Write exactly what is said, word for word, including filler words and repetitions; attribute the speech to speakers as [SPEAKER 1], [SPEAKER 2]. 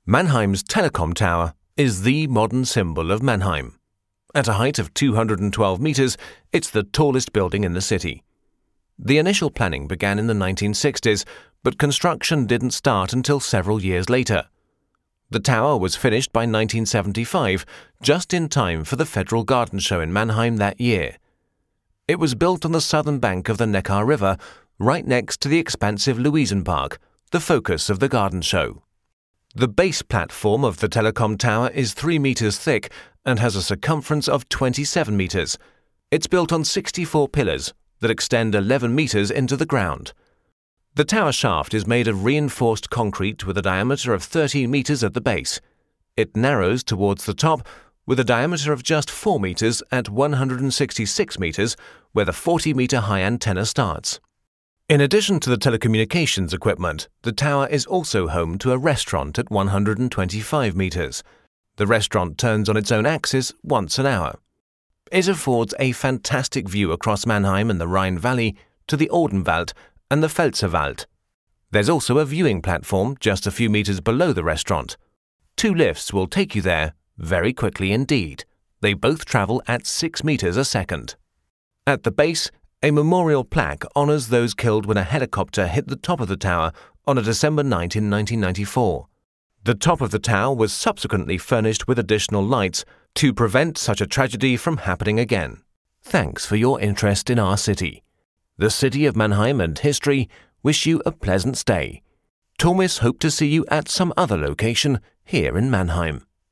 [SPEAKER 1] Mannheim's Telecom Tower is the modern symbol of Mannheim. At a height of two hundred twelve meters, it's the tallest building in the city. The initial planning began in the nineteen sixties, but construction didn't start until several years later. The tower was finished by nineteen seventy-five, just in time for the Federal Garden Show in Mannheim that year. It was built on the southern bank of the Neckar River, right next to the expansive Luisenpark, the focus of the garden show. The base platform of the Telecom Tower is three meters thick and has a circumference of twenty-seven meters. It's built on sixty-four pillars that extend eleven meters into the ground. The tower shaft is made of reinforced concrete with a diameter of thirteen meters at the base. It narrows towards the top with a diameter of just four meters at one hundred sixty-six meters, where the forty meter high antenna starts. In addition to the telecommunications equipment, the tower is also home to a restaurant at one hundred twenty-five meters. The restaurant turns on its own axis once an hour. It affords a fantastic view across Mannheim and the Rhine Valley to the Odenwald and the Pfälzerwald. There's also a viewing platform just a few meters below the restaurant. Two lifts will take you there very quickly indeed. They both travel at six meters a second. At the base, a memorial plaque honors those killed when a helicopter hit the top of the tower on a December ninth in nineteen ninety-four. The top of the tower was subsequently furnished with additional lights to prevent such a tragedy from happening again. Thanks for your interest in our city. The City of Mannheim and History wish you a pleasant stay. Tormis hope to see you at some other location here in Mannheim.